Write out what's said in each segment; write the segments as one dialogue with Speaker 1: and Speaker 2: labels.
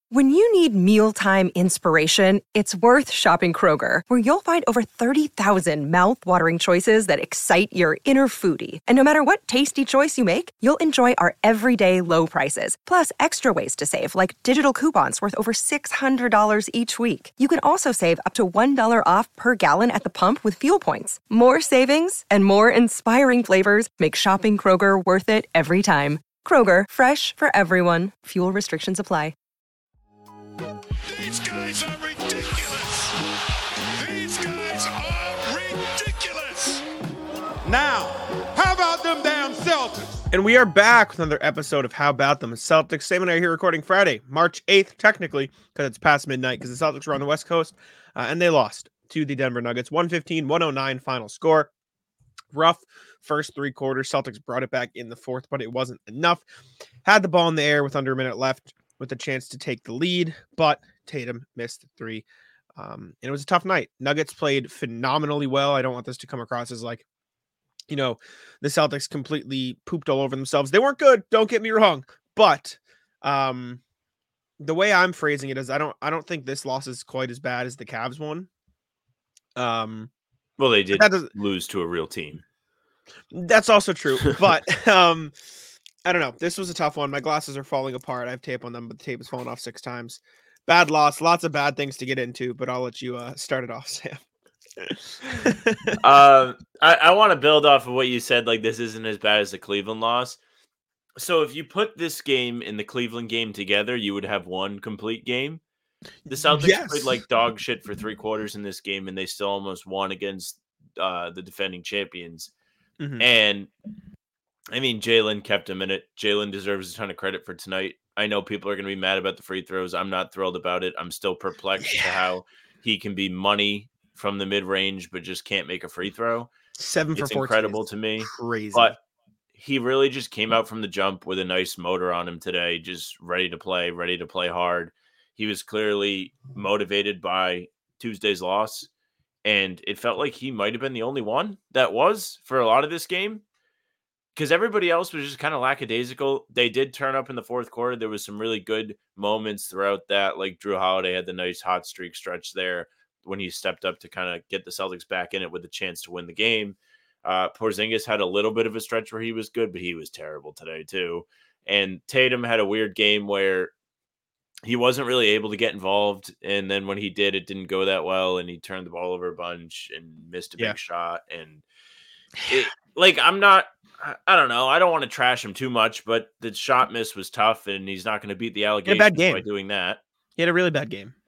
Speaker 1: When you need mealtime inspiration, it's worth shopping Kroger, where you'll find over 30,000 mouth-watering choices that excite your inner foodie. And no matter what tasty choice you make, you'll enjoy our everyday low prices, plus extra ways to save, like digital coupons worth over $600 each week. You can also save up to $1 off per gallon at the pump with fuel points. More savings and more inspiring flavors make shopping Kroger worth it every time. Kroger, fresh for everyone. Fuel restrictions apply.
Speaker 2: These guys are ridiculous. These guys are ridiculous.
Speaker 3: Now, how about them damn Celtics?
Speaker 4: And we are back with another episode of How About Them Celtics. Sam and I are here recording Friday, March 8th, technically, because it's past midnight, because the Celtics were on the West Coast, and they lost to the Denver Nuggets. 115-109 final score. Rough first three quarters. Celtics brought it back in the fourth, but it wasn't enough. Had the ball in the air with under a minute left, with a chance to take the lead, but Tatum missed three. And it was a tough night. Nuggets played phenomenally well. I don't want this to come across as like, you know, the Celtics completely pooped all over themselves. They weren't good, don't get me wrong, but the way I'm phrasing it is I don't think this loss is quite as bad as the Cavs one.
Speaker 5: Well, they did lose to a real team.
Speaker 4: That's also true, but I don't know. This was a tough one. My glasses are falling apart. I have tape on them, but the tape has fallen off 6 times. Bad loss. Lots of bad things to get into, but I'll let you start it off, Sam.
Speaker 5: I want to build off of what you said. Like, this isn't as bad as the Cleveland loss. So if you put this game and the Cleveland game together, you would have one complete game. The Celtics played like dog shit for 3 quarters in this game, and they still almost won against the defending champions.
Speaker 4: Mm-hmm.
Speaker 5: And I mean, Jalen kept him in it. Jalen deserves a ton of credit for tonight. I know people are going to be mad about the free throws. I'm not thrilled about it. I'm still perplexed to how he can be money from the mid-range, but just can't make a free throw.
Speaker 4: 7 for 14.
Speaker 5: It's incredible to me.
Speaker 4: Crazy.
Speaker 5: But he really just came out from the jump with a nice motor on him today, just ready to play hard. He was clearly motivated by Tuesday's loss, and it felt like he might have been the only one that was for a lot of this game. Because everybody else was just kind of lackadaisical. They did turn up in the fourth quarter. There was some really good moments throughout that. Like Drew Holiday had the nice hot streak stretch there when he stepped up to kind of get the Celtics back in it with a chance to win the game. Porzingis had a little bit of a stretch where he was good, but he was terrible today too. And Tatum had a weird game where he wasn't really able to get involved. And then when he did, it didn't go that well. And he turned the ball over a bunch and missed a big shot. And I don't know. I don't want to trash him too much, but the shot miss was tough, and he's not going to beat the allegations by doing that.
Speaker 4: He had a really bad game.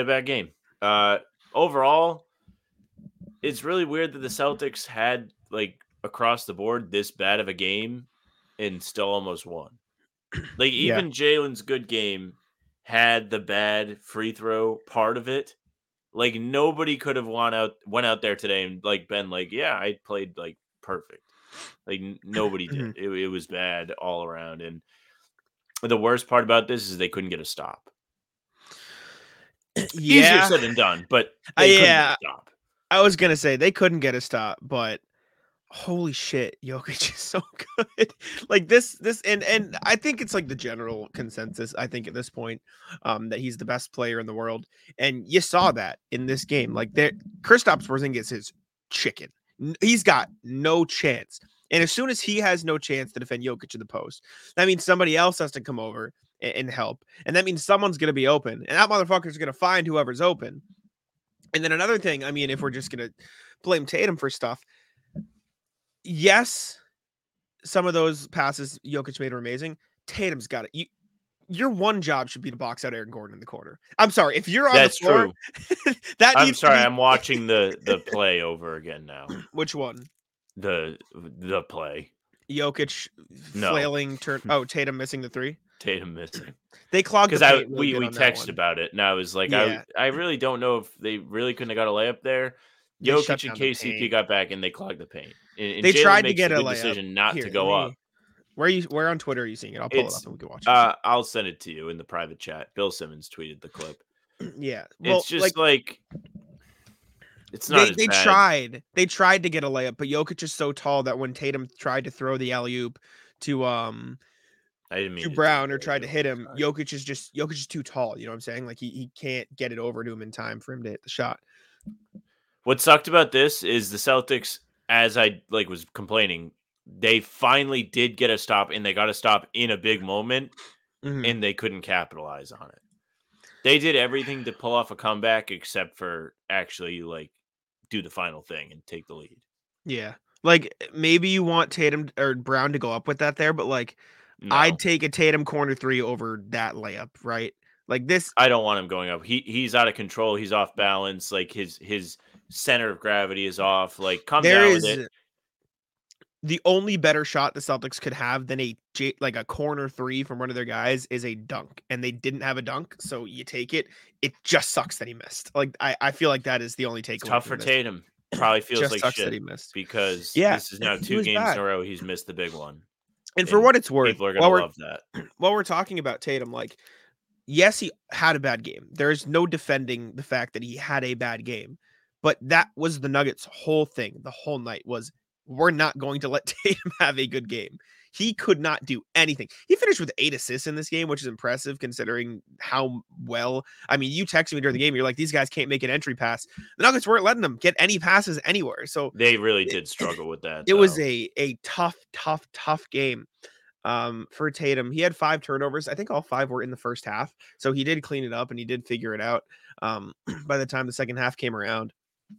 Speaker 5: Overall, it's really weird that the Celtics had, like, across the board this bad of a game and still almost won. Like, even Jalen's good game had the bad free throw part of it. Like, nobody could have went out there today and, like, been like, yeah, I played, like, perfect. Like, nobody did. It was bad all around. And the worst part about this is they couldn't get a stop. Easier said than done, but they couldn't get a stop.
Speaker 4: I was going to say they couldn't get a stop, but holy shit, Jokic is so good. Like this, and I think it's like the general consensus, I think at this point, that he's the best player in the world. And you saw that in this game. Like Kristaps Porzingis is chicken. He's got no chance. And as soon as he has no chance to defend Jokic in the post, that means somebody else has to come over and help. And that means someone's going to be open. And that motherfucker's going to find whoever's open. And then another thing, I mean, if we're just going to blame Tatum for stuff, yes, some of those passes Jokic made are amazing. Tatum's got it. Your one job should be to box out Aaron Gordon in the corner. I'm sorry. If you're on the floor,
Speaker 5: I'm watching the play over again now.
Speaker 4: Which one?
Speaker 5: The play.
Speaker 4: Jokic flailing turn. Oh, Tatum missing the three.
Speaker 5: Tatum missing.
Speaker 4: They clogged the paint
Speaker 5: we texted about it, and I was like, I really don't know if they really couldn't have got a layup there. Jokic and KCP got back, and they clogged the paint. And
Speaker 4: they
Speaker 5: Jalen
Speaker 4: tried to get a
Speaker 5: decision not to go up.
Speaker 4: Where on Twitter are you seeing it? I'll pull it up and we can watch it.
Speaker 5: I'll send it to you in the private chat. Bill Simmons tweeted the clip.
Speaker 4: Yeah. Well,
Speaker 5: it's just like it's not.
Speaker 4: They tried. They tried to get a layup, but Jokic is so tall that when Tatum tried to throw the alley-oop to
Speaker 5: I didn't mean
Speaker 4: to
Speaker 5: to
Speaker 4: Brown or
Speaker 5: derail
Speaker 4: tried to
Speaker 5: you.
Speaker 4: hit him,
Speaker 5: Sorry.
Speaker 4: Jokic is too tall. You know what I'm saying? Like he can't get it over to him in time for him to hit the shot.
Speaker 5: What sucked about this is the Celtics, as I was complaining, they finally did get a stop, and they got a stop in a big moment,
Speaker 4: Mhm.
Speaker 5: and they couldn't capitalize on it. They did everything to pull off a comeback except for actually do the final thing and take the lead.
Speaker 4: Yeah. Like maybe you want Tatum or Brown to go up with that there, but like I'd
Speaker 5: No,
Speaker 4: take a Tatum corner three over that layup, right? Like this,
Speaker 5: I don't want him going up. He's out of control. He's off balance. Like his center of gravity is off. Like, come
Speaker 4: there
Speaker 5: down with it.
Speaker 4: is the only better shot the Celtics could have than like a corner three from one of their guys is a dunk, and they didn't have a dunk, so you take it. It just sucks that he missed. Like I feel like that is the only
Speaker 5: It's
Speaker 4: takeaway
Speaker 5: tough for
Speaker 4: from this.
Speaker 5: Tatum. Probably feels
Speaker 4: Just
Speaker 5: like
Speaker 4: sucks that
Speaker 5: shit
Speaker 4: he missed.
Speaker 5: because
Speaker 4: Yeah,
Speaker 5: this is now
Speaker 4: he
Speaker 5: 2
Speaker 4: was
Speaker 5: games in
Speaker 4: bad.
Speaker 5: a row he's missed the big one.
Speaker 4: And for what it's worth,
Speaker 5: People are gonna love that.
Speaker 4: while we're talking about Tatum, like yes, he had a bad game. There's no defending the fact that he had a bad game. But that was the Nuggets' whole thing. The whole night was we're not going to let Tatum have a good game. He could not do anything. He finished with 8 assists in this game, which is impressive considering how well. I mean, you texted me during the game. You're like, these guys can't make an entry pass. The Nuggets weren't letting them get any passes anywhere. So
Speaker 5: They really did struggle with that.
Speaker 4: it was
Speaker 5: though.
Speaker 4: a tough game for Tatum. He had 5 turnovers. I think all 5 were in the first half. So he did clean it up and he did figure it out by the time the second half came around.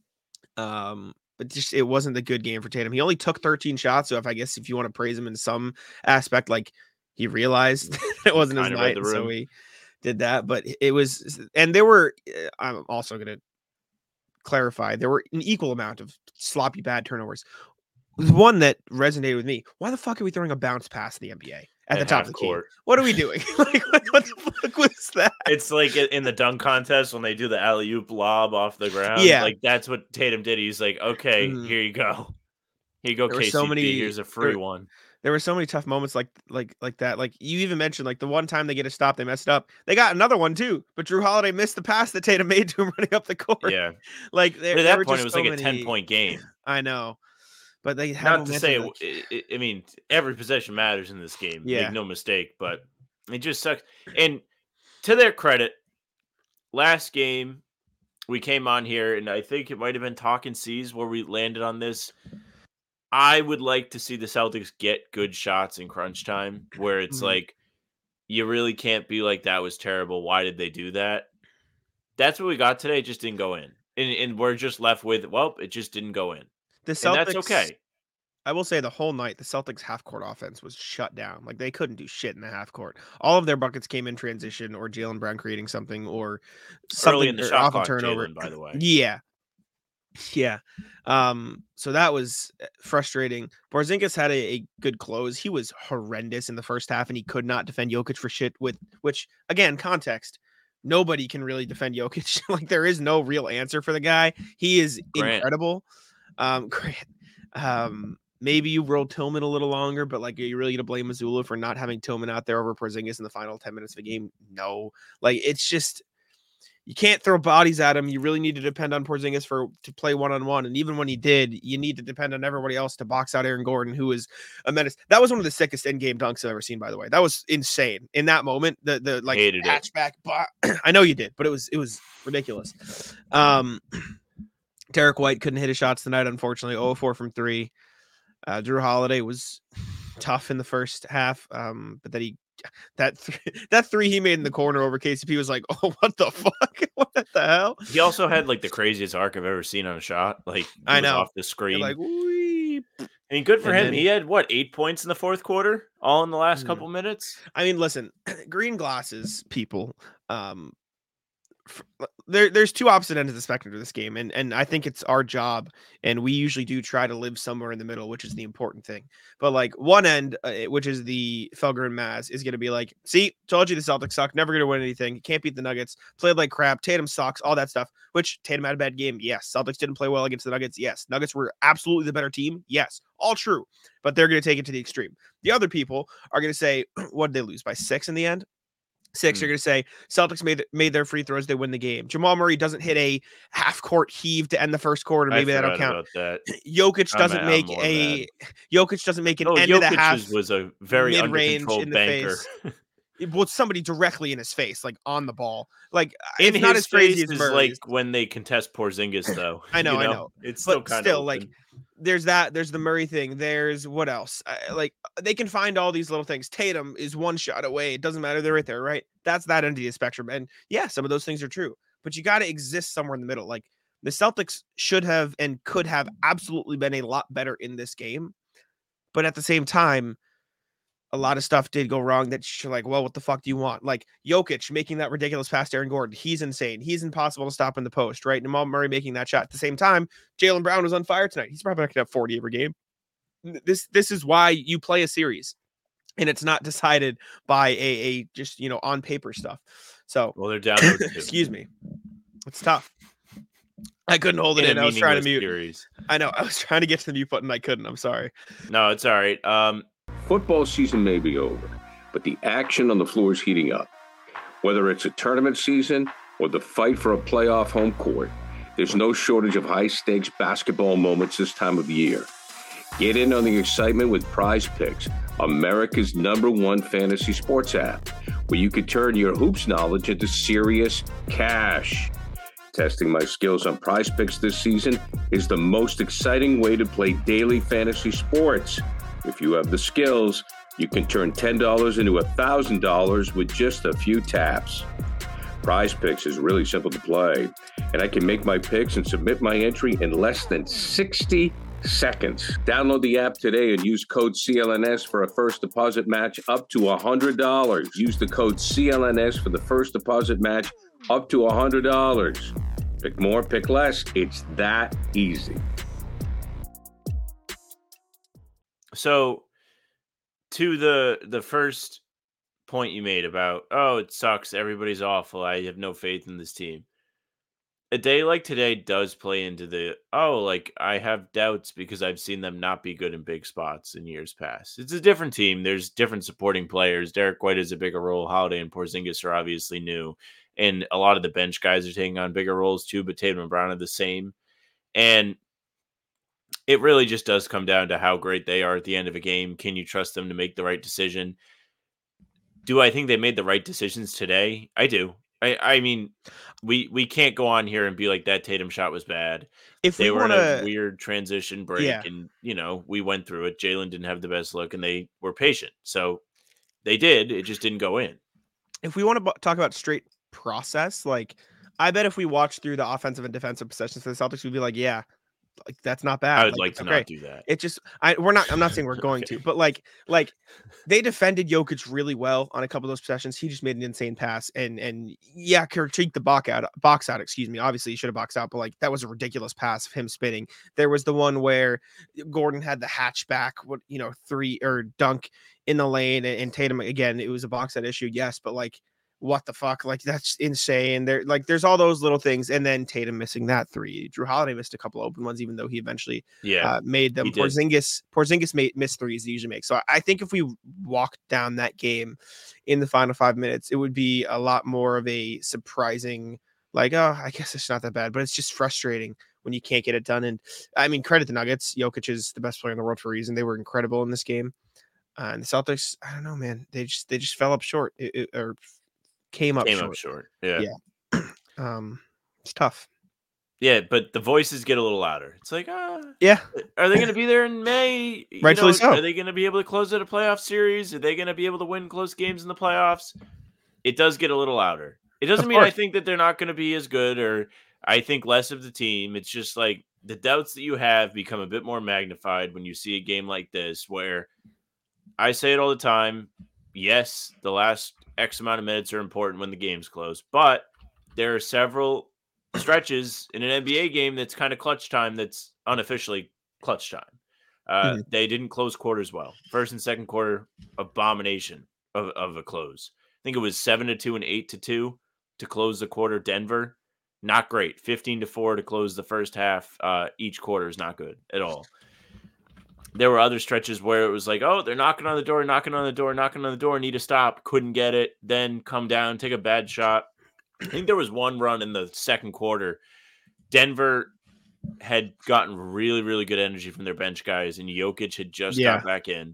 Speaker 4: But just it wasn't a good game for Tatum. He only took 13 shots. So if you want to praise him in some aspect, like he realized it wasn't his
Speaker 5: Kinda read
Speaker 4: night,
Speaker 5: the
Speaker 4: and so
Speaker 5: room.
Speaker 4: he did that. But it was, and there were. I'm also gonna clarify there were an equal amount of sloppy bad turnovers. The one that resonated with me. Why the fuck are we throwing a bounce pass in the NBA at the top of the key?
Speaker 5: half-court.
Speaker 4: What are we doing? Like, what the fuck was that?
Speaker 5: It's like in the dunk contest when they do the alley-oop lob off the ground.
Speaker 4: Yeah.
Speaker 5: Like, that's what Tatum did. He's like, okay,
Speaker 4: Mhm.
Speaker 5: here you go. Here you go,
Speaker 4: There were so
Speaker 5: KCP.
Speaker 4: many-
Speaker 5: Here's a free one.
Speaker 4: There were so many tough moments like that. Like you even mentioned, like the one time they get a stop, they messed up. They got another one too, but Drew Holiday missed the pass that Tatum made to him running up the court.
Speaker 5: Yeah.
Speaker 4: Like
Speaker 5: But
Speaker 4: there
Speaker 5: at that
Speaker 4: were
Speaker 5: point,
Speaker 4: just
Speaker 5: it was
Speaker 4: so
Speaker 5: like a
Speaker 4: many-
Speaker 5: 10-point game.
Speaker 4: I know, but they had
Speaker 5: Not to say,
Speaker 4: momentum, like-
Speaker 5: I mean, every possession matters in this game.
Speaker 4: Yeah.
Speaker 5: Make no mistake, but it just sucks. And to their credit, last game, we came on here, and I think it might have been Talking Seas where we landed on this. I would like to see the Celtics get good shots in crunch time where it's
Speaker 4: Mhm.
Speaker 5: like, you really can't be like, that was terrible. Why did they do that? That's what we got today. It just didn't go in. And we're just left with, well, it just didn't go in.
Speaker 4: the
Speaker 5: And
Speaker 4: Celtics.
Speaker 5: that's okay.
Speaker 4: I will say the whole night, the Celtics half court offense was shut down. Like they couldn't do shit in the half court. All of their buckets came in transition or Jaylen Brown creating something or something
Speaker 5: Early in the
Speaker 4: or
Speaker 5: shot
Speaker 4: off a
Speaker 5: clock,
Speaker 4: turnover.
Speaker 5: Jaylen, by the way.
Speaker 4: Yeah. Yeah. So that was frustrating. Porzingis had a good close. He was horrendous in the first half and he could not defend Jokic for shit with which again, context. Nobody can really defend Jokic. Like there is no real answer for the guy. He is
Speaker 5: Grant.
Speaker 4: incredible. Grant. Maybe you roll Tillman a little longer, but like, are you really gonna blame Mazzulla for not having Tillman out there over Porzingis in the final 10 minutes of the game? No, like it's just you can't throw bodies at him. You really need to depend on Porzingis to play one-on-one. And even when he did, you need to depend on everybody else to box out Aaron Gordon, who is a menace. That was one of the sickest in-game dunks I've ever seen, by the way. That was insane. In that moment, the like
Speaker 5: Hated it.
Speaker 4: hatchback. I know you did, but it was ridiculous. Derek White couldn't hit his shots tonight, unfortunately. 0-4 from 3. Drew Holiday was tough in the first half, but then that three he made in the corner over KCP was like, oh, what the fuck? What the hell?
Speaker 5: He also had like the craziest arc I've ever seen on a shot. Like,
Speaker 4: I
Speaker 5: it was
Speaker 4: know.
Speaker 5: off the screen.
Speaker 4: Like, wee.
Speaker 5: I mean, good for
Speaker 4: And
Speaker 5: him.
Speaker 4: then-
Speaker 5: He had 8 points in the fourth quarter, all in the last
Speaker 4: Mhm.
Speaker 5: couple minutes.
Speaker 4: I mean, listen, green glasses, people. There's two opposite ends of the spectrum to this game, and I think it's our job, and we usually do try to live somewhere in the middle, which is the important thing. But like one end, which is the Felger and Maz, is going to be like, see, told you the Celtics suck, never going to win anything, can't beat the Nuggets, played like crap, Tatum sucks, all that stuff. Which Tatum had a bad game, yes. Celtics didn't play well against the Nuggets, yes. Nuggets were absolutely the better team, yes. All true, but they're going to take it to the extreme. The other people are going to say, what did they lose by 6 in the end? 6, you're going to say Celtics made their free throws. They win the game. Jamal Murray doesn't hit a half court heave to end the first quarter. Maybe that'll count.
Speaker 5: About that.
Speaker 4: Jokic doesn't make an end of the half.
Speaker 5: Was a very under-controlled banker.
Speaker 4: With somebody directly in his face, like on the ball. Like
Speaker 5: in
Speaker 4: it's not as crazy as
Speaker 5: Murray's. Like when they contest Porzingis, though.
Speaker 4: I know.
Speaker 5: It's still kind of
Speaker 4: like there's that. There's the Murray thing. There's what else? Like they can find all these little things. Tatum is one shot away. It doesn't matter. They're right there, right? That's that end of the spectrum. And yeah, some of those things are true. But you got to exist somewhere in the middle. Like the Celtics should have and could have absolutely been a lot better in this game. But at the same time, a lot of stuff did go wrong that you're like, well, what the fuck do you want? Like Jokic making that ridiculous pass to Aaron Gordon. He's insane. He's impossible to stop in the post, right? Jamal Murray making that shot. At the same time, Jaylen Brown was on fire tonight. He's probably not going to have 40 every game. This is why you play a series, and it's not decided by a just, on paper stuff. So,
Speaker 5: well, they're down.
Speaker 4: Excuse me. It's tough. I couldn't hold it in. I was trying to mute. Series. I know. I was trying to get to the mute button. I couldn't. I'm sorry.
Speaker 5: No, it's all right.
Speaker 6: Football season may be over, but the action on the floor is heating up. Whether it's a tournament season or the fight for a playoff home court, there's no shortage of high-stakes basketball moments this time of year. Get in on the excitement with Prize Picks, America's #1 fantasy sports app, where you can turn your hoops knowledge into serious cash. Testing my skills on Prize Picks this season is the most exciting way to play daily fantasy sports. If you have the skills, you can turn $10 into $1,000 with just a few taps. Prize Picks is really simple to play, and I can make my picks and submit my entry in less than 60 seconds. Download the app today and use code CLNS for a first deposit match up to $100. Use the code CLNS for the first deposit match up to $100. Pick more, pick less. It's that easy.
Speaker 5: So, to the first point you made about, oh, it sucks, everybody's awful, I have no faith in this team. A day like today does play into I have doubts because I've seen them not be good in big spots in years past. It's a different team. There's different supporting players. Derek White has a bigger role. Holiday and Porzingis are obviously new. And a lot of the bench guys are taking on bigger roles too, but Tatum and Brown are the same. And it really just does come down to how great they are at the end of a game. Can you trust them to make the right decision? Do I think they made the right decisions today? I do. I mean, we can't go on here and be like that Tatum shot was bad. If they were in a weird transition break and, we went through it. Jaylen didn't have the best look and they were patient. So they did. It just didn't go in.
Speaker 4: If we want to talk about straight process, I bet if we watch through the offensive and defensive possessions for the Celtics, we'd be like, yeah, that's not bad.
Speaker 5: I would like to not do that.
Speaker 4: It just, I'm not saying we're going to, but they defended Jokic really well on a couple of those possessions. He just made an insane pass and critiqued the box out. Excuse me. Obviously, he should have boxed out, but that was a ridiculous pass of him spinning. There was the one where Gordon had the hatchback, three or dunk in the lane, and Tatum again. It was a box out issue, yes, but what the fuck? That's insane. There's all those little things. And then Tatum missing that three. Drew Holiday missed a couple open ones, even though he eventually made them. Porzingis missed threes he usually makes. So I think if we walked down that game in the final 5 minutes, it would be a lot more of a surprising, I guess it's not that bad, but it's just frustrating when you can't get it done. And I mean, credit the Nuggets. Jokic is the best player in the world for a reason. They were incredible in this game. And the Celtics, I don't know, man. They just fell up short or came up short.
Speaker 5: Yeah.
Speaker 4: It's tough.
Speaker 5: Yeah, but the voices get a little louder. It's like,
Speaker 4: yeah.
Speaker 5: Are they going to be there in May?
Speaker 4: Rightfully so.
Speaker 5: Are they going to be able to close out a playoff series? Are they going to be able to win close games in the playoffs? It does get a little louder. It doesn't mean I think that they're not going to be as good or I think less of the team. It's just the doubts that you have become a bit more magnified when you see a game like this where I say it all the time. Yes, the last X amount of minutes are important when the game's close, but there are several stretches in an NBA game that's kind of clutch time that's unofficially clutch time. They didn't close quarters well. First and second quarter, abomination of a close. I think it was 7-2 and 8-2 to close the quarter. Denver, not great. 15-4 to close the first half. Each quarter is not good at all. there were other stretches where it was like, oh, they're knocking on the door, need to stop, couldn't get it, then come down, take a bad shot. I think there was one run in the second quarter. Denver had gotten really, really good energy from their bench guys, and Jokic had just got back in,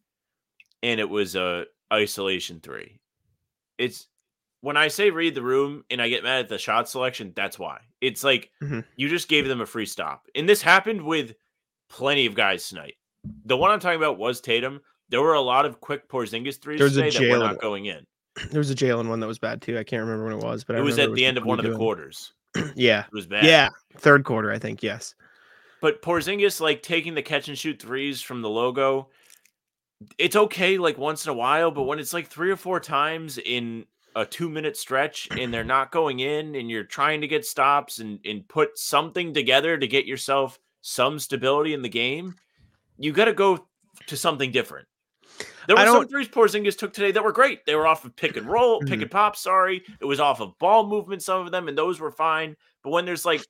Speaker 5: and it was a isolation three. It's when I say read the room and I get mad at the shot selection, that's why. It's like you just gave them a free stop. And this happened with plenty of guys tonight. The one I'm talking about was Tatum. There were a lot of quick Porzingis threes today that were not going in.
Speaker 4: There was a Jalen one that was bad too. I can't remember when it was, but
Speaker 5: it was at the end of one of the quarters.
Speaker 4: Yeah.
Speaker 5: It was bad.
Speaker 4: Yeah. Third quarter, I think. Yes.
Speaker 5: But Porzingis, like taking the catch and shoot threes from the logo, it's okay like once in a while, but when it's like 3 or 4 times in a 2-minute stretch and they're not going in and you're trying to get stops and put something together to get yourself some stability in the game, you got to go to something different. There were some threes Porzingis took today that were great. They were off of pick and roll, pick and pop, sorry. It was off of ball movement, some of them, and those were fine. But when there's like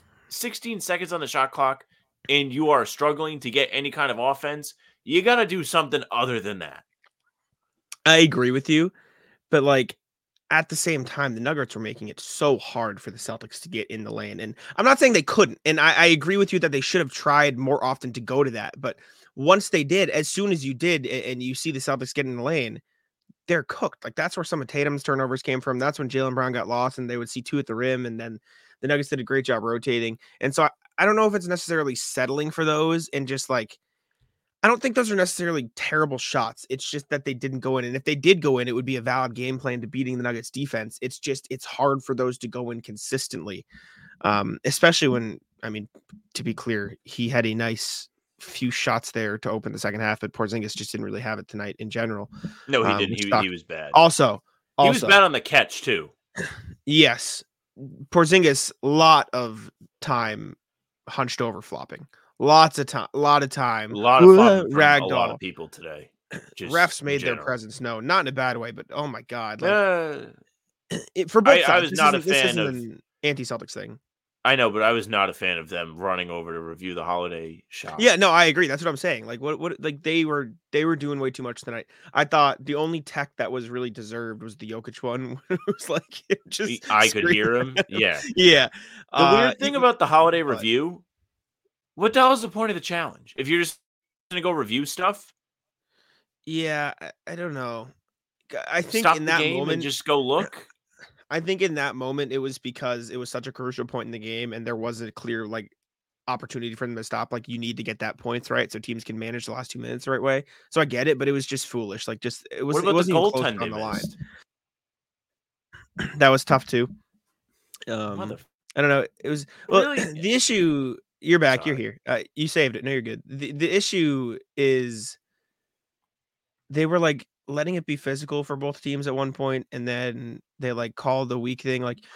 Speaker 5: 16 seconds on the shot clock and you are struggling to get any kind of offense, you got to do something other than that.
Speaker 4: I agree with you, but like at the same time, the Nuggets were making it so hard for the Celtics to get in the lane. And I'm not saying they couldn't. And I agree with you that they should have tried more often to go to that. But once they did, as soon as you did, and you see the Celtics get in the lane, they're cooked. Like that's where some of Tatum's turnovers came from. That's when Jaylen Brown got lost and they would see 2 at the rim. And then the Nuggets did a great job rotating. And so I don't know if it's necessarily settling for those and just like, I don't think those are necessarily terrible shots. It's just that they didn't go in. And if they did go in, it would be a valid game plan to beating the Nuggets defense. It's just, it's hard for those to go in consistently. Especially when, I mean, to be clear, he had a nice few shots there to open the second half, but Porzingis just didn't really have it tonight in general.
Speaker 5: No, he didn't. He was bad.
Speaker 4: Also,
Speaker 5: he was bad on the catch too.
Speaker 4: Yes. Porzingis, lot of time hunched over flopping. Lots of time, a lot of
Speaker 5: ragdoll. A lot of people today.
Speaker 4: Refs made their presence known, not in a bad way, but oh my god! Like, for both sides,
Speaker 5: I was not a fan of
Speaker 4: an anti-Celtics thing.
Speaker 5: I know, but I was not a fan of them running over to review the Holiday shot.
Speaker 4: Yeah, no, I agree. That's what I'm saying. Like, what, like they were doing way too much tonight. I thought the only tech that was really deserved was the Jokic one. It was like
Speaker 5: I could hear him. Yeah,
Speaker 4: yeah.
Speaker 5: The weird thing about the Holiday review. What the hell is the point of the challenge? If you're just going to go review stuff?
Speaker 4: Yeah, I don't know. I think
Speaker 5: stop
Speaker 4: in
Speaker 5: the
Speaker 4: that
Speaker 5: game
Speaker 4: moment,
Speaker 5: and just go look.
Speaker 4: I think in that moment, it was because it was such a crucial point in the game and there wasn't a clear like opportunity for them to stop. Like you need to get that points right so teams can manage the last 2 minutes the right way. So I get it, but it was just foolish. Like just it was.
Speaker 5: What about
Speaker 4: it wasn't
Speaker 5: the
Speaker 4: even close
Speaker 5: goaltending
Speaker 4: on the line. That was tough too. I don't know. It was really? The issue. You're back. Sorry. You're here. You saved it. No, you're good. The issue is they were like letting it be physical for both teams at one point, and then they like called the weak thing, like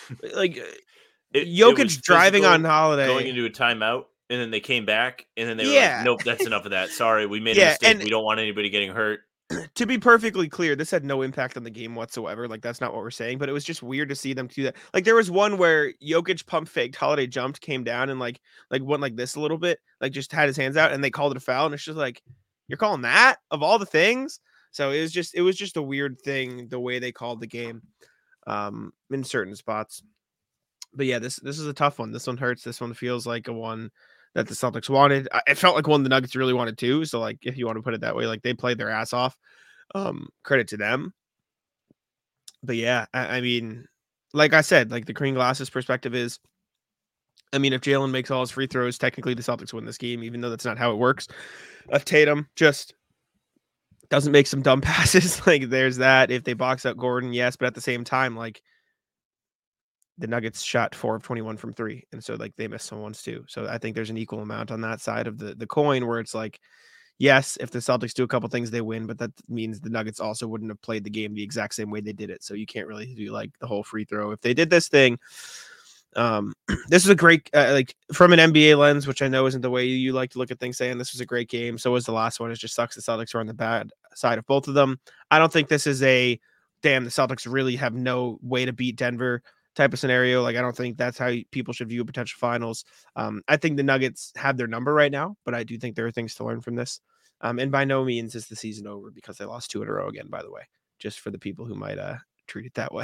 Speaker 4: Jokic driving on Holiday,
Speaker 5: going into a timeout, and then they came back, and then they were like, "Nope, that's enough of that. Sorry, we made a mistake. And we don't want anybody getting hurt."
Speaker 4: To be perfectly clear, this had no impact on the game whatsoever. Like, that's not what we're saying, but it was just weird to see them do that. Like, there was one where Jokic pump faked, Holiday jumped, came down, and like went like this a little bit, like just had his hands out, and they called it a foul. And it's just like, you're calling that of all the things? So it was just a weird thing the way they called the game, in certain spots. But yeah, this is a tough one. This one hurts. This one feels like a one that the Celtics wanted. It felt like one the Nuggets really wanted too. So like, if you want to put it that way, like they played their ass off. Credit to them. But yeah, I mean, like I said, like the green glasses perspective is, I mean, if Jalen makes all his free throws, technically the Celtics win this game, even though that's not how it works. If Tatum just doesn't make some dumb passes, like there's that. If they box out Gordon, yes, but at the same time, like the Nuggets shot 4 of 21 from 3. And so like they missed some ones too. So I think there's an equal amount on that side of the coin where it's like, yes, if the Celtics do a couple things, they win, but that means the Nuggets also wouldn't have played the game the exact same way they did it. So you can't really do like the whole free throw. If they did this thing, this is a great, like from an NBA lens, which I know isn't the way you like to look at things, saying this was a great game. So was the last one. It just sucks the Celtics are on the bad side of both of them. I don't think this is a, damn, the Celtics really have no way to beat Denver type of scenario. Like, I don't think that's how people should view potential finals. I think the Nuggets have their number right now, but I do think there are things to learn from this. And by no means is the season over because they lost 2 in a row again, by the way, just for the people who might treat it that way.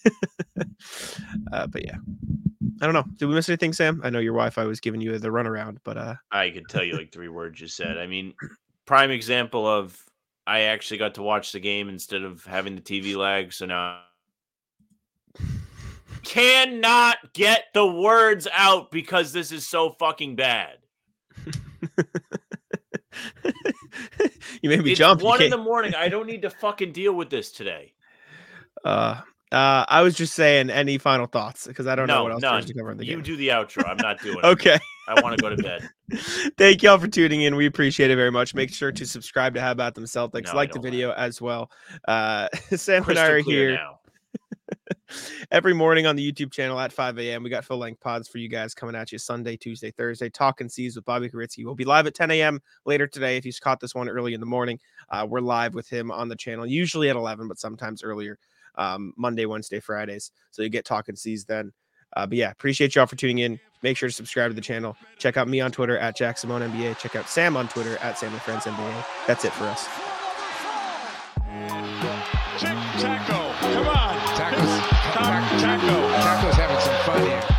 Speaker 4: But yeah, I don't know. Did we miss anything, Sam? I know your Wi-Fi was giving you the runaround, but
Speaker 5: I could tell you like 3 words you said. I mean, prime example of I actually got to watch the game instead of having the TV lag. So now cannot get the words out because this is so fucking bad.
Speaker 4: You made me
Speaker 5: it's
Speaker 4: jump.
Speaker 5: 1 in the morning. I don't need to fucking deal with this today.
Speaker 4: I was just saying, any final thoughts? Because I don't know what else
Speaker 5: none.
Speaker 4: To cover in the
Speaker 5: You
Speaker 4: game.
Speaker 5: do the outro. I'm not doing it.
Speaker 4: Okay.
Speaker 5: I want to go to bed.
Speaker 4: Thank y'all for tuning in. We appreciate it very much. Make sure to subscribe to How About Them Celtics.
Speaker 5: No,
Speaker 4: like the video as well. Sam and I are here
Speaker 5: now.
Speaker 4: every morning on the YouTube channel at 5 a.m. We got full-length pods for you guys coming at you Sunday, Tuesday, Thursday. Talking C's with Bobby Karitsky. We'll be live at 10 a.m. later today. If you caught this one early in the morning, we're live with him on the channel, usually at 11, but sometimes earlier. Monday, Wednesday, Fridays. So you get Talking C's then. But yeah, appreciate y'all for tuning in. Make sure to subscribe to the channel. Check out me on Twitter at JackSimoneNBA. Check out Sam on Twitter at SamandFriendsNBA. That's it for us.
Speaker 2: Taco, come on.
Speaker 3: Taco's having some fun here.